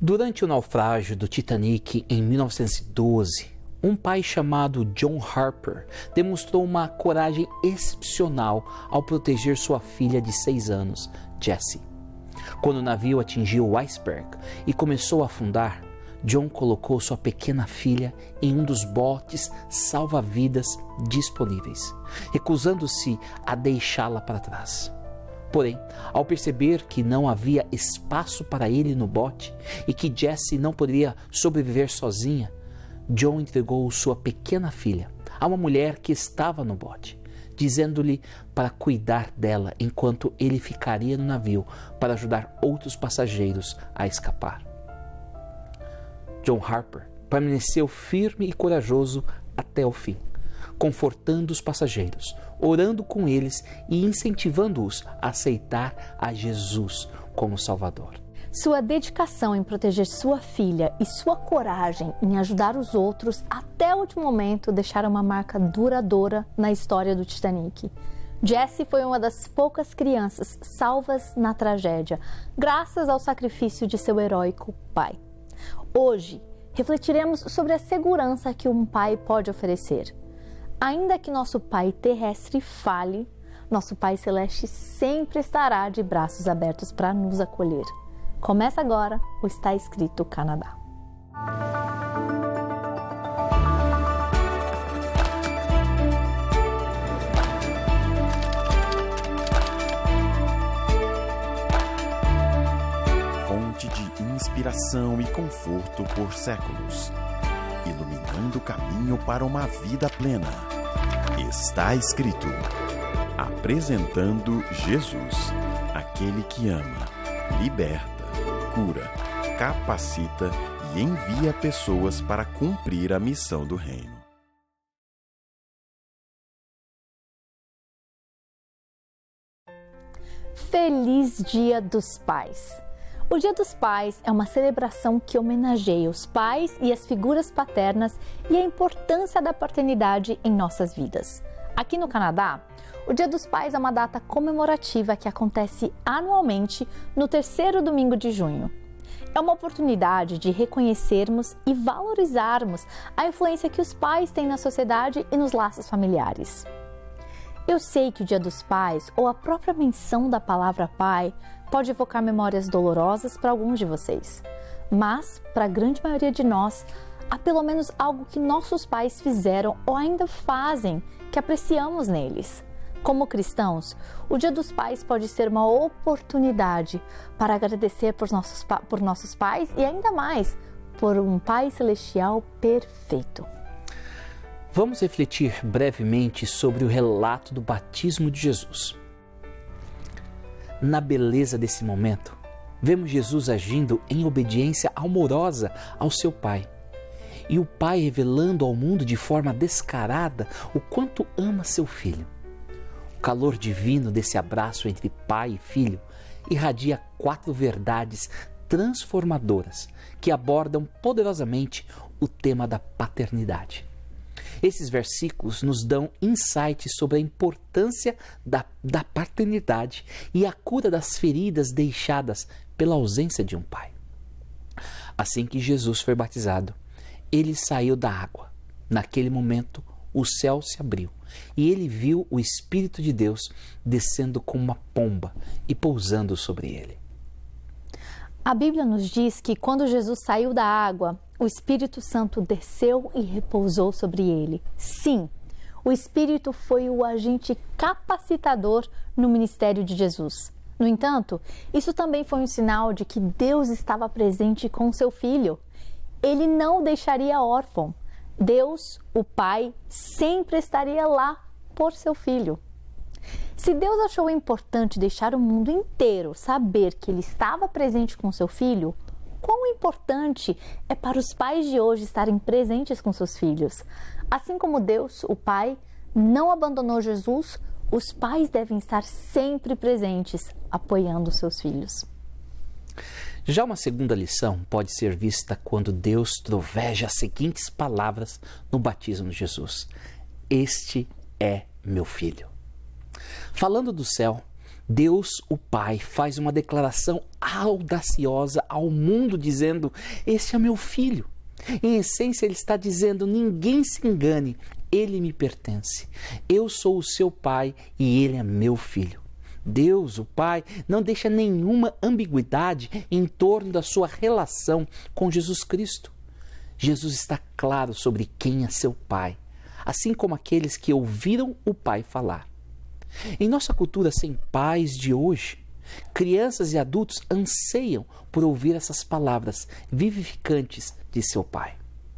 Durante o naufrágio do Titanic em 1912, um pai chamado John Harper demonstrou uma coragem excepcional ao proteger sua filha de 6 anos, Jessie. Quando o navio atingiu o iceberg e começou a afundar, John colocou sua pequena filha em um dos botes salva-vidas disponíveis, recusando-se a deixá-la para trás. Porém, ao perceber que não havia espaço para ele no bote e que Jessie não poderia sobreviver sozinha, John entregou sua pequena filha a uma mulher que estava no bote, dizendo-lhe para cuidar dela enquanto ele ficaria no navio para ajudar outros passageiros a escapar. John Harper permaneceu firme e corajoso até o fim, confortando os passageiros, orando com eles e incentivando-os a aceitar a Jesus como Salvador. Sua dedicação em proteger sua filha e sua coragem em ajudar os outros até o último momento deixaram uma marca duradoura na história do Titanic. Jessie foi uma das poucas crianças salvas na tragédia, graças ao sacrifício de seu heróico pai. Hoje, refletiremos sobre a segurança que um pai pode oferecer. Ainda que nosso pai terrestre falhe, nosso Pai Celeste sempre estará de braços abertos para nos acolher. Começa agora o Está Escrito Canadá. Fonte de inspiração e conforto por séculos, iluminando o caminho para uma vida plena. Está escrito. Apresentando Jesus, aquele que ama, liberta, cura, capacita e envia pessoas para cumprir a missão do reino. Feliz Dia dos Pais! O Dia dos Pais é uma celebração que homenageia os pais e as figuras paternas e a importância da paternidade em nossas vidas. Aqui no Canadá, o Dia dos Pais é uma data comemorativa que acontece anualmente no 3º domingo de junho. É uma oportunidade de reconhecermos e valorizarmos a influência que os pais têm na sociedade e nos laços familiares. Eu sei que o Dia dos Pais, ou a própria menção da palavra pai, pode evocar memórias dolorosas para alguns de vocês, mas para a grande maioria de nós, há pelo menos algo que nossos pais fizeram ou ainda fazem que apreciamos neles. Como cristãos, o Dia dos Pais pode ser uma oportunidade para agradecer por nossos pais e ainda mais por um Pai Celestial perfeito. Vamos refletir brevemente sobre o relato do batismo de Jesus. Na beleza desse momento, vemos Jesus agindo em obediência amorosa ao seu Pai. E o Pai revelando ao mundo de forma descarada o quanto ama seu filho. O calor divino desse abraço entre pai e filho irradia 4 verdades transformadoras que abordam poderosamente o tema da paternidade. Esses versículos nos dão insights sobre a importância da paternidade e a cura das feridas deixadas pela ausência de um pai. Assim que Jesus foi batizado, ele saiu da água. Naquele momento, o céu se abriu e ele viu o Espírito de Deus descendo como uma pomba e pousando sobre ele. A Bíblia nos diz que quando Jesus saiu da água, o Espírito Santo desceu e repousou sobre ele. Sim, o Espírito foi o agente capacitador no ministério de Jesus. No entanto, isso também foi um sinal de que Deus estava presente com seu filho. Ele não o deixaria órfão. Deus, o Pai, sempre estaria lá por seu filho. Se Deus achou importante deixar o mundo inteiro saber que ele estava presente com seu filho, quão importante é para os pais de hoje estarem presentes com seus filhos. Assim como Deus, o Pai, não abandonou Jesus, os pais devem estar sempre presentes, apoiando seus filhos. Já uma segunda lição pode ser vista quando Deus troveja as seguintes palavras no batismo de Jesus: Este é meu filho. Falando do céu, Deus, o Pai, faz uma declaração audaciosa ao mundo dizendo: este é meu filho. Em essência, ele está dizendo: ninguém se engane, ele me pertence. Eu sou o seu pai e ele é meu filho. Deus, o Pai, não deixa nenhuma ambiguidade em torno da sua relação com Jesus Cristo. Jesus está claro sobre quem é seu Pai, assim como aqueles que ouviram o Pai falar. Em nossa cultura sem pais de hoje, crianças e adultos anseiam por ouvir essas palavras vivificantes de seu Pai.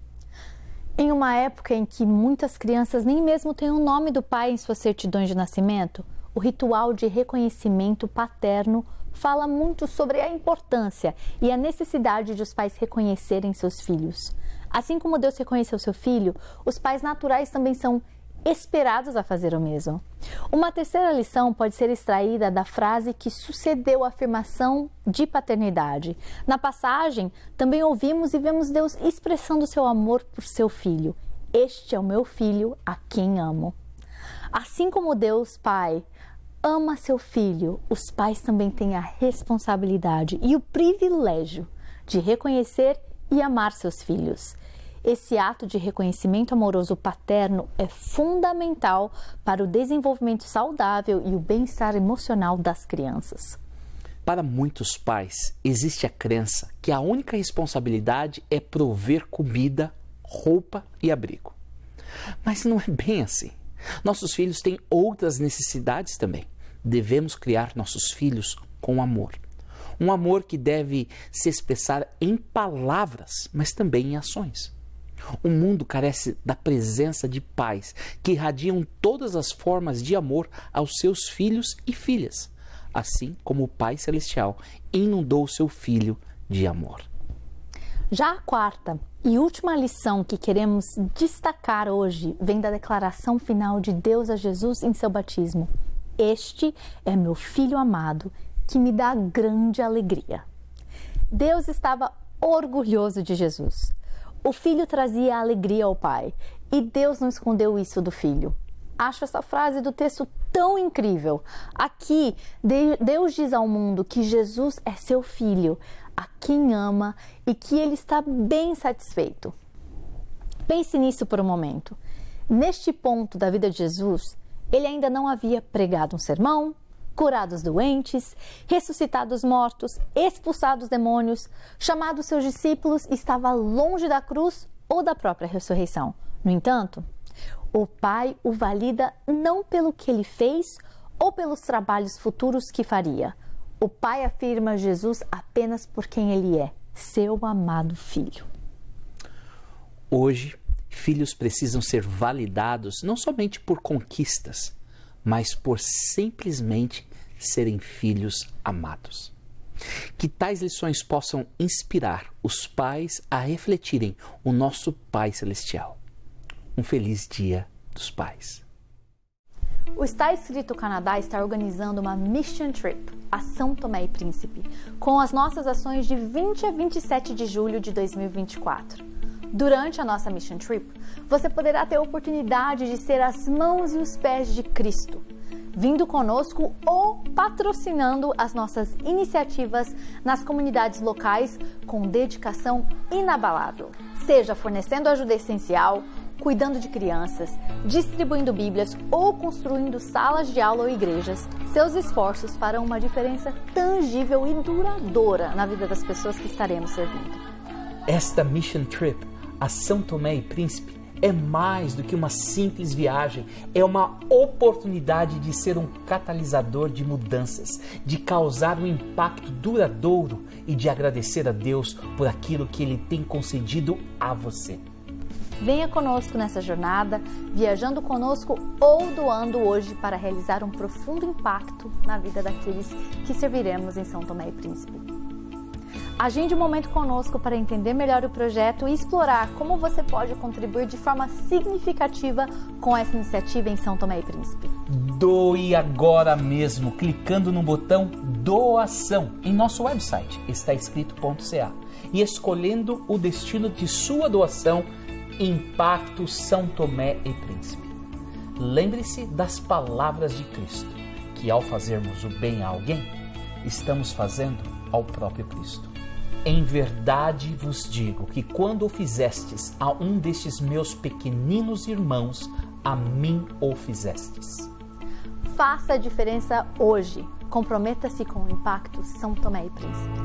Em uma época em que muitas crianças nem mesmo têm o nome do pai em suas certidões de nascimento, o ritual de reconhecimento paterno fala muito sobre a importância e a necessidade de os pais reconhecerem seus filhos. Assim como Deus reconheceu seu filho, os pais naturais também são esperados a fazer o mesmo. Uma terceira lição pode ser extraída da frase que sucedeu a afirmação de paternidade. Na passagem, também ouvimos e vemos Deus expressando seu amor por seu filho. Este é o meu filho, a quem amo. Assim como Deus, Pai, ama seu filho, os pais também têm a responsabilidade e o privilégio de reconhecer e amar seus filhos. Esse ato de reconhecimento amoroso paterno é fundamental para o desenvolvimento saudável e o bem-estar emocional das crianças. Para muitos pais, existe a crença que a única responsabilidade é prover comida, roupa e abrigo. Mas não é bem assim. Nossos filhos têm outras necessidades também. Devemos criar nossos filhos com amor. Um amor que deve se expressar em palavras, mas também em ações. O mundo carece da presença de pais que irradiam todas as formas de amor aos seus filhos e filhas, assim como o Pai Celestial inundou seu Filho de amor. Já a quarta e última lição que queremos destacar hoje vem da declaração final de Deus a Jesus em seu batismo. Este é meu Filho amado, que me dá grande alegria. Deus estava orgulhoso de Jesus. O Filho trazia alegria ao Pai e Deus não escondeu isso do Filho. Acho essa frase do texto tão incrível. Aqui, Deus diz ao mundo que Jesus é seu Filho, a quem ama e que ele está bem satisfeito. Pense nisso por um momento. Neste ponto da vida de Jesus, ele ainda não havia pregado um sermão, curado os doentes, ressuscitado os mortos, expulsado os demônios, chamado seus discípulos e estava longe da cruz ou da própria ressurreição. No entanto, o Pai o valida não pelo que ele fez ou pelos trabalhos futuros que faria. O Pai afirma Jesus apenas por quem ele é, seu amado Filho. Hoje, filhos precisam ser validados não somente por conquistas, mas por simplesmente serem filhos amados. Que tais lições possam inspirar os pais a refletirem o nosso Pai Celestial. Um feliz Dia dos Pais. O Está Escrito Canadá está organizando uma Mission Trip a São Tomé e Príncipe, com as nossas ações de 20 a 27 de julho de 2024. Durante a nossa Mission Trip, você poderá ter a oportunidade de ser as mãos e os pés de Cristo, vindo conosco ou patrocinando as nossas iniciativas nas comunidades locais com dedicação inabalável. Seja fornecendo ajuda essencial, cuidando de crianças, distribuindo bíblias ou construindo salas de aula ou igrejas, seus esforços farão uma diferença tangível e duradoura na vida das pessoas que estaremos servindo. Esta Mission Trip a São Tomé e Príncipe é mais do que uma simples viagem, é uma oportunidade de ser um catalisador de mudanças, de causar um impacto duradouro e de agradecer a Deus por aquilo que Ele tem concedido a você. Venha conosco nessa jornada, viajando conosco ou doando hoje para realizar um profundo impacto na vida daqueles que serviremos em São Tomé e Príncipe. Agende um momento conosco para entender melhor o projeto e explorar como você pode contribuir de forma significativa com essa iniciativa em São Tomé e Príncipe. Doe agora mesmo, clicando no botão Doação em nosso website, estaescrito.ca, e escolhendo o destino de sua doação, Impacto São Tomé e Príncipe. Lembre-se das palavras de Cristo, E ao fazermos o bem a alguém, estamos fazendo ao próprio Cristo. Em verdade vos digo que quando o fizestes a um destes meus pequeninos irmãos, a mim o fizestes. Faça a diferença hoje. Comprometa-se com o Impacto São Tomé e Príncipe.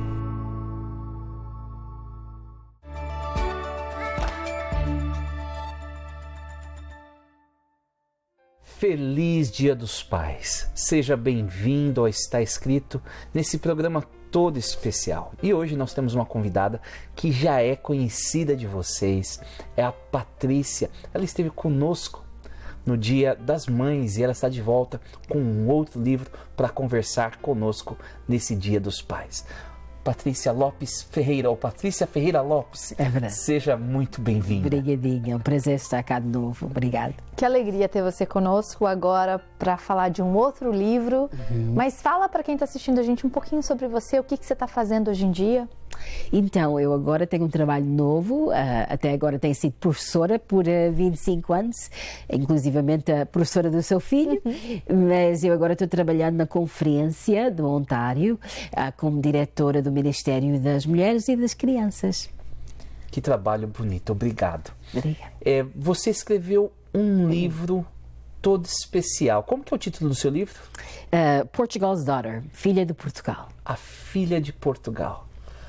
Feliz Dia dos Pais! Seja bem-vindo ao Está Escrito nesse programa todo especial. E hoje nós temos uma convidada que já é conhecida de vocês, é a Patrícia. Ela esteve conosco no Dia das Mães e ela está de volta com um outro livro para conversar conosco nesse Dia dos Pais. Patrícia Lopes Ferreira, ou Patrícia Ferreira Lopes. É verdade. Seja muito bem-vinda. Obrigadinha, é um prazer estar cá de novo. Obrigada. Que alegria ter você conosco agora para falar de um outro livro. Mas fala para quem está assistindo a gente um pouquinho sobre você, o que você está fazendo hoje em dia. Então, eu agora tenho um trabalho novo, até agora tenho sido professora por 25 anos, inclusivamente a professora do seu filho, mas eu agora estou trabalhando na Conferência de Ontário como diretora do Ministério das Mulheres e das Crianças. Que trabalho bonito, obrigado. Obrigada. Você escreveu um livro todo especial. Como que é o título do seu livro? Portugal's Daughter, Filha de Portugal. A Filha de Portugal.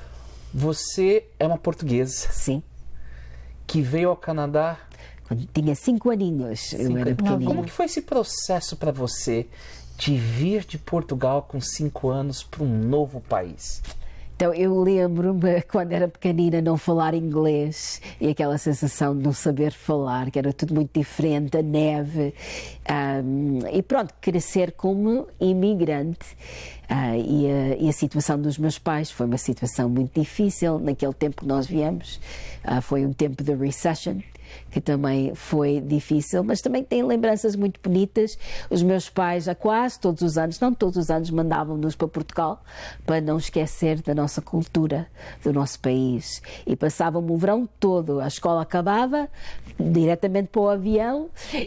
Você é uma portuguesa. Sim. Que veio ao Canadá quando tinha 5 aninhos. Eu era pequenina. Como que foi esse processo para você de vir de Portugal com 5 anos para um novo país? Então, eu lembro-me, quando era pequenina, não falar inglês e aquela sensação de não saber falar, que era tudo muito diferente, a neve. E pronto, crescer como imigrante. E a situação dos meus pais foi uma situação muito difícil. Naquele tempo que nós viemos, foi um tempo de recession, que também foi difícil, mas também tem lembranças muito bonitas. Os meus pais, a quase todos os anos, não todos os anos, mandavam-nos para Portugal para não esquecer da nossa cultura, do nosso país. E passavam o verão todo, a escola acabava, diretamente para o avião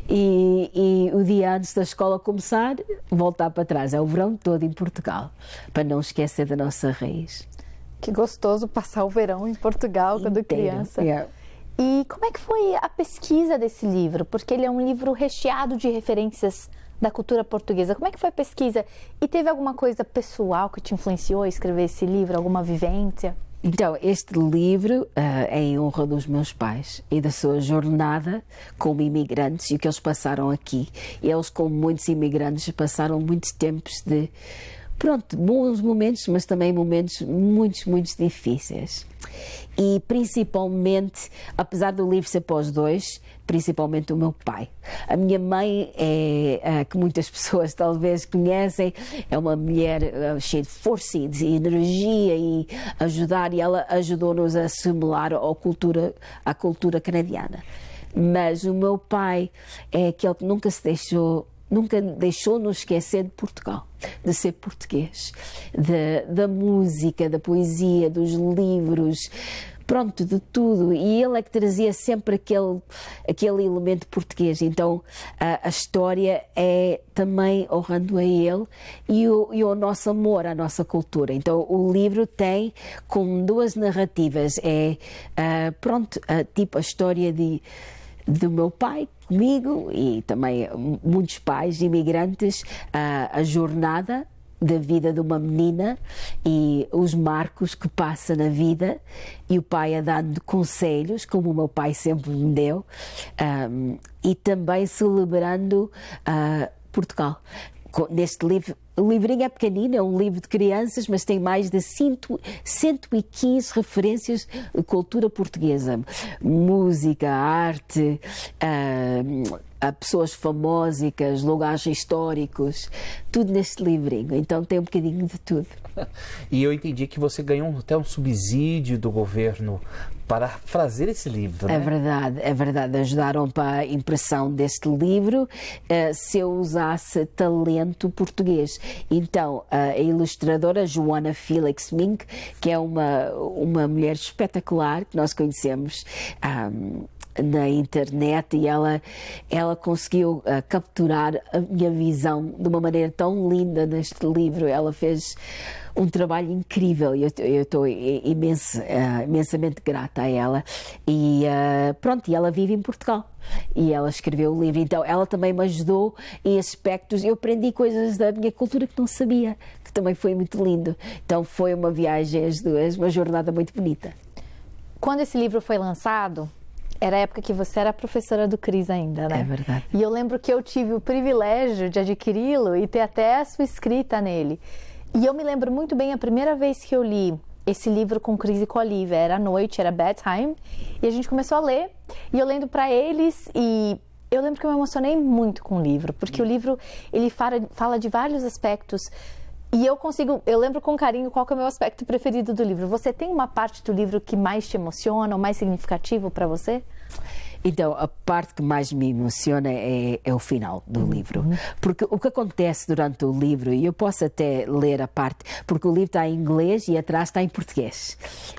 e o dia antes da escola começar, voltar para trás. É o verão todo em Portugal, para não esquecer da nossa raiz. Que gostoso passar o verão em Portugal quando criança. Yeah. E como é que foi a pesquisa desse livro? Porque ele é um livro recheado de referências da cultura portuguesa. Como é que foi a pesquisa? E teve alguma coisa pessoal que te influenciou a escrever esse livro? Alguma vivência? Então, este livro é em honra dos meus pais e da sua jornada como imigrantes e o que eles passaram aqui. Eles, como muitos imigrantes, passaram muitos tempos de, bons momentos, mas também momentos muito difíceis. E principalmente, apesar do livro ser para os dois, principalmente o meu pai. A minha mãe, que muitas pessoas talvez conhecem, é uma mulher cheia de força e de energia e ajudar, e ela ajudou-nos a assimilar a cultura canadiana. Mas o meu pai é aquele que nunca deixou-nos esquecer de Portugal, de ser português, da música, da poesia, dos livros, de tudo. E ele é que trazia sempre aquele elemento português. Então a história é também honrando a ele e o nosso amor à nossa cultura. Então o livro tem como 2 narrativas. Tipo a história do meu pai comigo e também muitos pais imigrantes, a jornada da vida de uma menina e os marcos que passa na vida, e o pai a dando conselhos, como o meu pai sempre me deu, e também celebrando Portugal. Neste livro, o livrinho é pequenino, é um livro de crianças, mas tem mais de 115 referências de cultura portuguesa. Música, arte, a pessoas famosas, lugares históricos, tudo neste livrinho. Então tem um bocadinho de tudo. E eu entendi que você ganhou até um subsídio do governo para fazer esse livro, né? É verdade. Ajudaram para a impressão deste livro se eu usasse talento português. Então, a ilustradora Joana Felix Mink, que é uma mulher espetacular que nós conhecemos na internet e ela conseguiu capturar a minha visão de uma maneira tão linda neste livro. Ela fez um trabalho incrível e eu estou imensamente grata a ela. E pronto, e ela vive em Portugal e ela escreveu o livro, então ela também me ajudou em aspectos. Eu aprendi coisas da minha cultura que não sabia, que também foi muito lindo. Então foi uma viagem as duas, uma jornada muito bonita. Quando esse livro foi lançado, era a época que você era professora do Cris ainda, né? É verdade. E eu lembro que eu tive o privilégio de adquiri-lo e ter até a sua escrita nele. E eu me lembro muito bem a primeira vez que eu li esse livro com Cris e com a Olivia. Era à noite, era bedtime, e a gente começou a ler, e eu lendo para eles, e eu lembro que eu me emocionei muito com o livro, porque o livro, ele fala de vários aspectos, e eu lembro com carinho qual que é o meu aspecto preferido do livro. Você tem uma parte do livro que mais te emociona, ou mais significativo para você? Então, a parte que mais me emociona é o final do livro. Porque o que acontece durante o livro, e eu posso até ler a parte, porque o livro está em inglês e atrás está em português.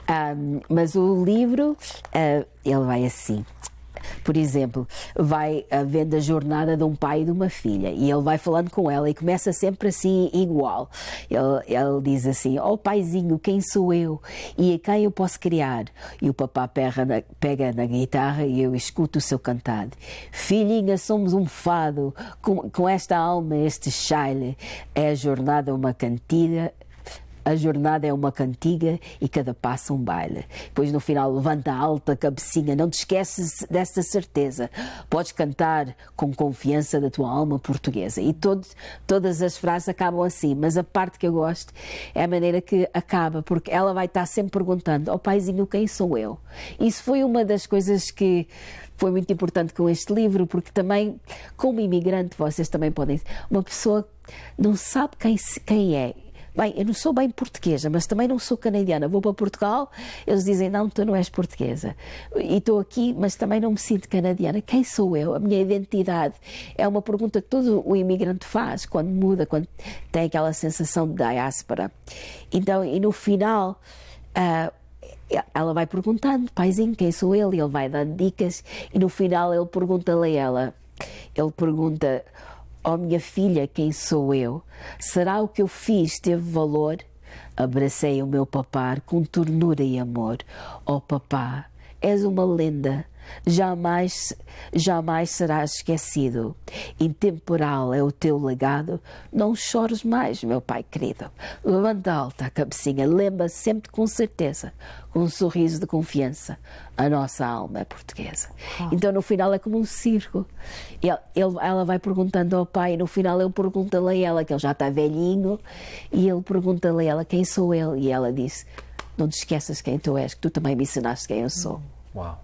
Mas o livro, ele vai assim. Por exemplo, vai vendo a jornada de um pai e de uma filha e ele vai falando com ela e começa sempre assim igual. Ele diz assim: "Oh paizinho, quem sou eu? E a quem eu posso criar?" E o papá pega na guitarra e eu escuto o seu cantar: "Filhinha, somos um fado, com esta alma, este chale, é a jornada uma cantiga. A jornada é uma cantiga e cada passo um baile." Depois no final, levanta a alta cabecinha, não te esqueces desta certeza. Podes cantar com confiança da tua alma portuguesa. E todas as frases acabam assim, mas a parte que eu gosto é a maneira que acaba, porque ela vai estar sempre perguntando: "Oh paizinho, quem sou eu?" Isso foi uma das coisas que foi muito importante com este livro, porque também, como imigrante, vocês também podem... Uma pessoa não sabe quem é. Bem, eu não sou bem portuguesa, mas também não sou canadiana. Vou para Portugal, eles dizem: "Não, tu não és portuguesa." E estou aqui, mas também não me sinto canadiana. Quem sou eu? A minha identidade? É uma pergunta que todo o imigrante faz quando muda, quando tem aquela sensação de diáspora. Então, e no final, ela vai perguntando: "Paizinho, quem sou ele?" E ele vai dando dicas e no final ele pergunta-lhe a ela. Ele pergunta: "Oh minha filha, quem sou eu? Será o que eu fiz teve valor?" Abracei o meu papá com ternura e amor. "Oh papá, és uma lenda, jamais serás esquecido. Intemporal é o teu legado. Não chores mais, meu pai querido." Levanta alta a cabecinha, lembra sempre com certeza, com um sorriso de confiança: a nossa alma é portuguesa. Então no final é como um circo. Ela vai perguntando ao pai e no final ele pergunta-lhe a ela, que ele já está velhinho, e ele pergunta-lhe a ela: "Quem sou eu?" E ela diz: "Não te esqueças quem tu és, que tu também me ensinaste quem eu sou." Uau!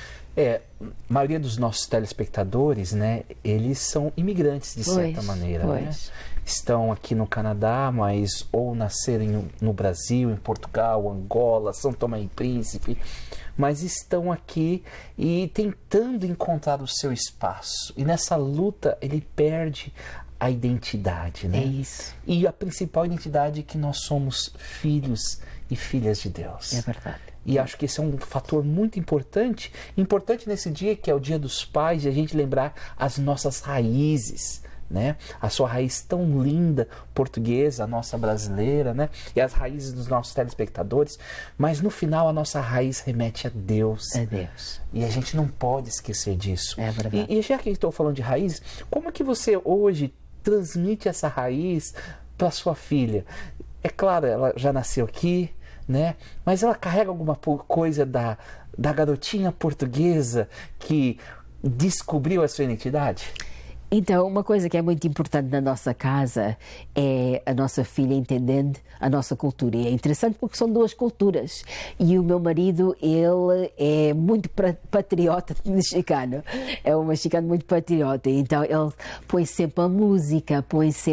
A maioria dos nossos telespectadores, né, eles são imigrantes de certa maneira, né? Estão aqui no Canadá, mas ou nasceram no Brasil, em Portugal, Angola, São Tomé e Príncipe, mas estão aqui e tentando encontrar o seu espaço. E nessa luta ele perde a identidade, né? É isso. E a principal identidade é que nós somos filhos e filhas de Deus. É verdade. E acho que esse é um fator muito importante nesse dia, que é o Dia dos Pais, de a gente lembrar as nossas raízes, né? A sua raiz tão linda, portuguesa, a nossa brasileira, né? E as raízes dos nossos telespectadores. Mas no final a nossa raiz remete a Deus. É Deus. E a gente não pode esquecer disso. É verdade. E já que estou falando de raiz, como é que você hoje transmite essa raiz para sua filha? É claro, ela já nasceu aqui, né? Mas ela carrega alguma coisa da garotinha portuguesa que descobriu a sua identidade? Então, uma coisa que é muito importante na nossa casa é a nossa filha entendendo a nossa cultura. E é interessante porque são duas culturas. E o meu marido, ele é muito patriota mexicano. É um mexicano muito patriota. Então, ele põe sempre a música,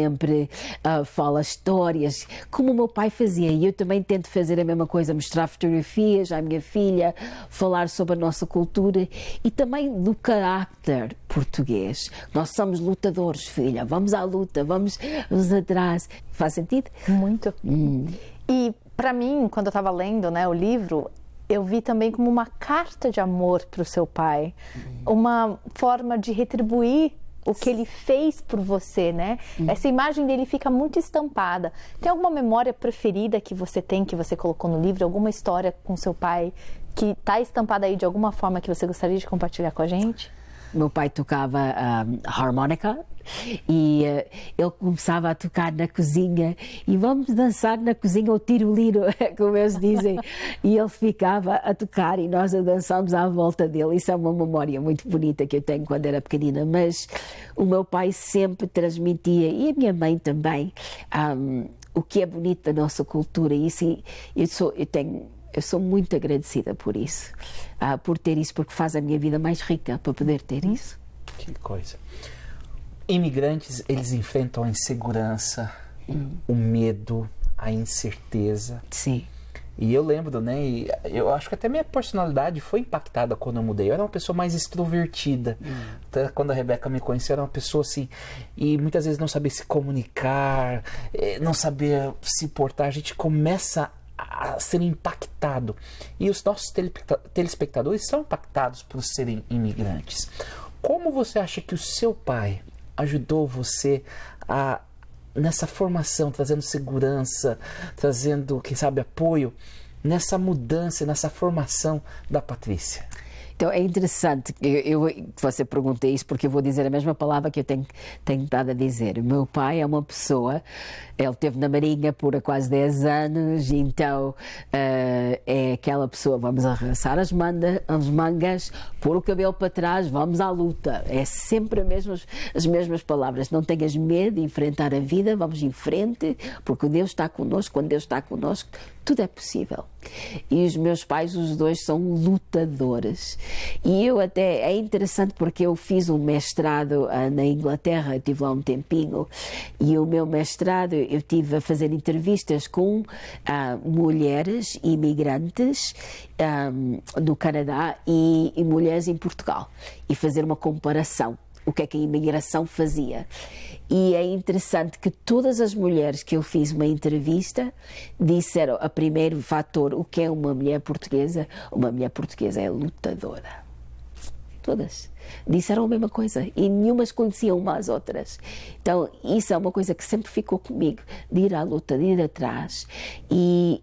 fala histórias, como o meu pai fazia. E eu também tento fazer a mesma coisa, mostrar fotografias à minha filha, falar sobre a nossa cultura e também do carácter português. Nós somos lutadores, filha. Vamos à luta, vamos atrás. Faz sentido? Muito. E para mim, quando eu estava lendo, né, o livro, eu vi também como uma carta de amor para o seu pai, uma forma de retribuir o que ele fez por você, né? Essa imagem dele fica muito estampada. Tem alguma memória preferida que você tem, que você colocou no livro? Alguma história com seu pai que está estampada aí de alguma forma que você gostaria de compartilhar com a gente? Meu pai tocava harmônica e ele começava a tocar na cozinha e vamos dançar na cozinha ou tiroliro, como eles dizem, e ele ficava a tocar e nós a dançámos à volta dele. Isso é uma memória muito bonita que eu tenho quando era pequenina, mas o meu pai sempre transmitia, e a minha mãe também, o que é bonito da nossa cultura, e isso eu sou muito agradecida por isso, por ter isso, porque faz a minha vida mais rica, para poder ter isso. Que coisa. Imigrantes, eles enfrentam a insegurança, o medo, a incerteza. Sim. E eu lembro, né, e eu acho que até minha personalidade foi impactada quando eu mudei. Eu era uma pessoa mais extrovertida. Até quando a Rebeca me conheceu, eu era uma pessoa assim, e muitas vezes não sabia se comunicar, não sabia se portar. A gente começa a ser impactado. E os nossos telespectadores são impactados por serem imigrantes. Como você acha que o seu pai ajudou você nessa formação, trazendo segurança, trazendo, quem sabe, apoio, nessa mudança, nessa formação da Patrícia? Então é interessante que você pergunte isso, porque eu vou dizer a mesma palavra que eu tenho estado a dizer. O meu pai é uma pessoa, ele esteve na Marinha por quase 10 anos, então é aquela pessoa, vamos arregaçar as mangas, pôr o cabelo para trás, vamos à luta. É sempre as mesmas palavras. Não tenhas medo de enfrentar a vida, vamos em frente, porque Deus está connosco. Quando Deus está connosco, tudo é possível. E os meus pais, os dois, são lutadores. E eu até, é interessante porque eu fiz um mestrado na Inglaterra, eu estive lá um tempinho, e o meu mestrado eu estive a fazer entrevistas com mulheres imigrantes do Canadá e mulheres em Portugal, e fazer uma comparação. O que é que a imigração fazia. E é interessante que todas as mulheres que eu fiz uma entrevista disseram, a primeiro fator, o que é uma mulher portuguesa? Uma mulher portuguesa é lutadora. Todas disseram a mesma coisa e nenhumas conheciam uma às outras. Então isso é uma coisa que sempre ficou comigo, de ir à luta, de ir atrás. E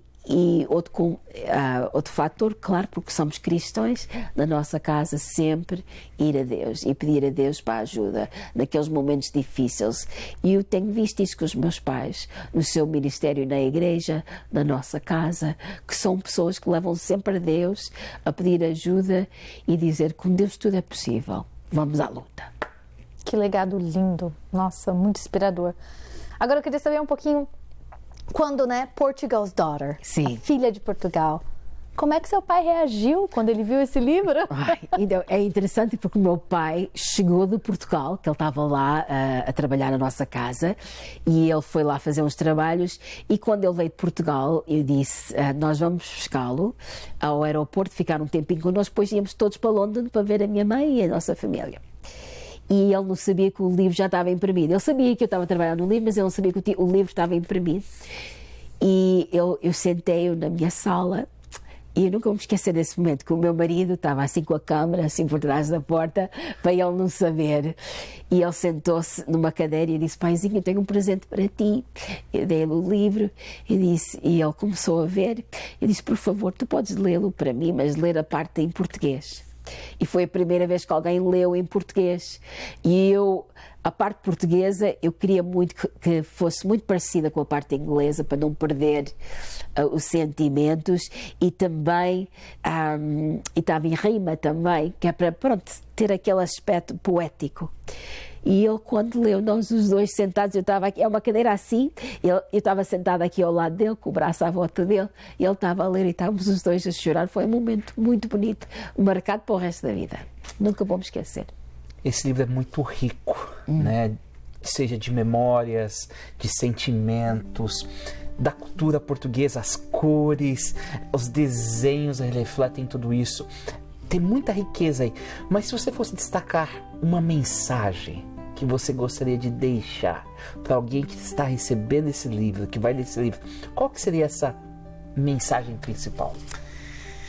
outro fator, claro, porque somos cristãos, na nossa casa sempre ir a Deus e pedir a Deus para a ajuda naqueles momentos difíceis. E eu tenho visto isso com os meus pais, no seu ministério na igreja, na nossa casa, que são pessoas que levam sempre a Deus a pedir ajuda e dizer que com Deus tudo é possível. Vamos à luta. Que legado lindo. Nossa, muito inspirador. Agora eu queria saber um pouquinho, quando, né, Portugal's Daughter, sim, a filha de Portugal, como é que seu pai reagiu quando ele viu esse livro? Então, é interessante porque o meu pai chegou de Portugal, que ele estava lá a trabalhar na nossa casa, e ele foi lá fazer uns trabalhos, e quando ele veio de Portugal, eu disse, nós vamos buscá-lo ao aeroporto, ficar um tempinho connosco, depois íamos todos para Londres para ver a minha mãe e a nossa família. E ele não sabia que o livro já estava imprimido. Ele sabia que eu estava a trabalhar no livro, mas ele não sabia que o livro estava imprimido. E eu sentei-o na minha sala, e eu nunca vou me esquecer desse momento, que o meu marido estava assim com a câmera, assim por trás da porta, para ele não saber. E ele sentou-se numa cadeira e disse, paizinho, eu tenho um presente para ti. Eu dei-lhe o livro e ele começou a ver. Eu disse, por favor, tu podes lê-lo para mim, mas ler a parte em português. E foi a primeira vez que alguém leu em português. E a parte portuguesa, eu queria muito que fosse muito parecida com a parte inglesa, para não perder os sentimentos, e também e estava em rima também, que é para, pronto, ter aquele aspecto poético. E ele, quando leu, nós os dois sentados, eu estava aqui, é uma cadeira assim, eu estava sentada aqui ao lado dele, com o braço à volta dele, e ele estava a ler e estávamos os dois a chorar. Foi um momento muito bonito, marcado para o resto da vida. Nunca vou me esquecer. Esse livro é muito rico, né? Seja de memórias, de sentimentos, da cultura portuguesa, as cores, os desenhos refletem tudo isso. Tem muita riqueza aí. Mas se você fosse destacar uma mensagem que você gostaria de deixar para alguém que está recebendo esse livro, que vai ler esse livro, qual que seria essa mensagem principal?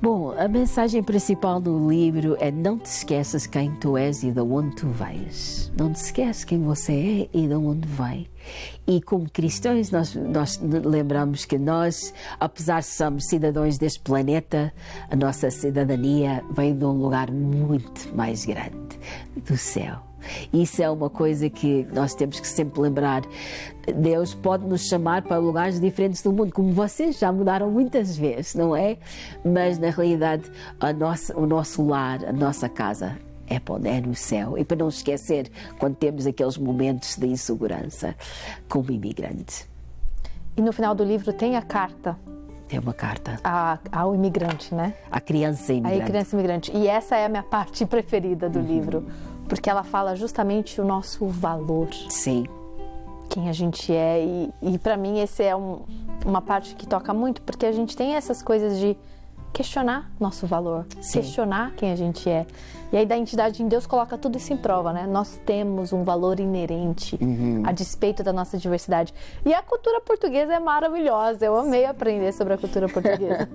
Bom, a mensagem principal do livro é: não te esqueças quem tu és e de onde tu vais. Não te esqueças quem você é e de onde vai. E como cristãos, nós lembramos que nós, apesar de sermos cidadãos deste planeta, a nossa cidadania vem de um lugar muito mais grande, do céu. Isso é uma coisa que nós temos que sempre lembrar. Deus pode nos chamar para lugares diferentes do mundo, como vocês já mudaram muitas vezes, não é? Mas na realidade o nosso lar, a nossa casa é no céu. E para não esquecer quando temos aqueles momentos de insegurança como imigrante. E no final do livro tem a carta. Tem uma carta. Ao imigrante, né? A criança imigrante. A criança imigrante. E essa é a minha parte preferida do livro. Porque ela fala justamente o nosso valor. Sim. Quem a gente é. E para mim esse é uma parte que toca muito. Porque a gente tem essas coisas de questionar nosso valor. Sim. Questionar quem a gente é. E a identidade em Deus coloca tudo isso em prova, né? Nós temos um valor inerente a despeito da nossa diversidade. E a cultura portuguesa é maravilhosa. Eu amei aprender sobre a cultura portuguesa.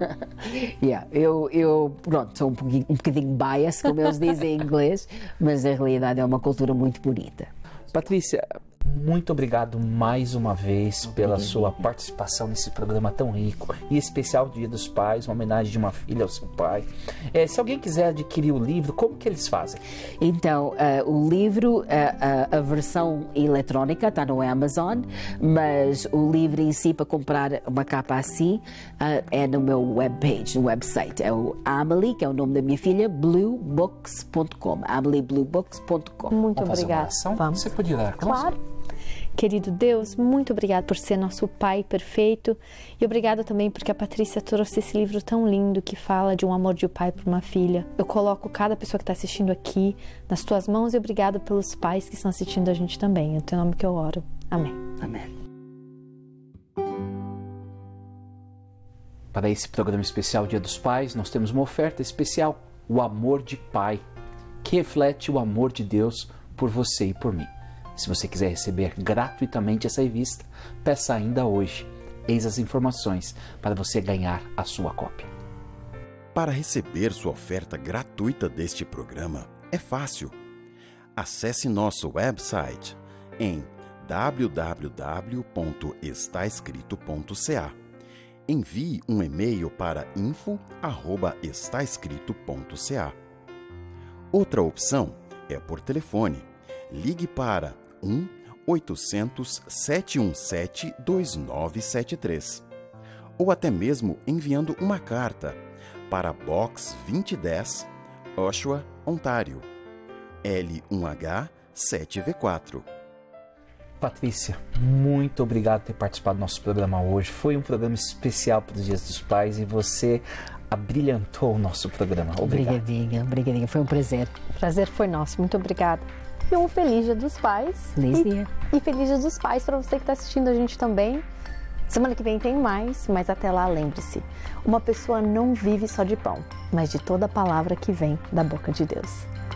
Eu pronto, sou um bocadinho biased, como eles dizem em inglês, mas a realidade é uma cultura muito bonita. Patrícia, muito obrigado mais uma vez pela sua participação nesse programa tão rico e especial Dia dos Pais, uma homenagem de uma filha ao seu pai. Se alguém quiser adquirir o livro, como que eles fazem? Então, o livro, a versão eletrónica está no Amazon, mas o livro em si, para comprar uma capa assim, é no meu webpage, no website. É o Amelie, que é o nome da minha filha, bluebooks.com, ameliebluebooks.com. Muito obrigada. Vamos. Você podia dar? Claro. Querido Deus, muito obrigado por ser nosso Pai perfeito e obrigado também porque a Patrícia trouxe esse livro tão lindo que fala de um amor de um pai por uma filha. Eu coloco cada pessoa que está assistindo aqui nas tuas mãos e obrigado pelos pais que estão assistindo a gente também. É em teu nome que eu oro. Amém. Amém. Para esse programa especial Dia dos Pais, nós temos uma oferta especial, o amor de pai, que reflete o amor de Deus por você e por mim. Se você quiser receber gratuitamente essa revista, peça ainda hoje. Eis as informações para você ganhar a sua cópia. Para receber sua oferta gratuita deste programa, é fácil. Acesse nosso website em www.estaescrito.ca. Envie um e-mail para info@estaescrito.ca. Outra opção é por telefone. Ligue para 1-800-717-2973 ou até mesmo enviando uma carta para Box 2010, Oshawa, Ontário, L1H 7V4. Patrícia, muito obrigado por ter participado do nosso programa hoje. Foi um programa especial para os Dias dos Pais e você abrilhantou o nosso programa. Obrigado. Obrigadinha. Foi um prazer. O prazer foi nosso. Muito obrigada. E um feliz Dia dos Pais. Feliz dia. E feliz Dia dos Pais para você que está assistindo a gente também. Semana que vem tem mais, mas até lá lembre-se, uma pessoa não vive só de pão, mas de toda a palavra que vem da boca de Deus.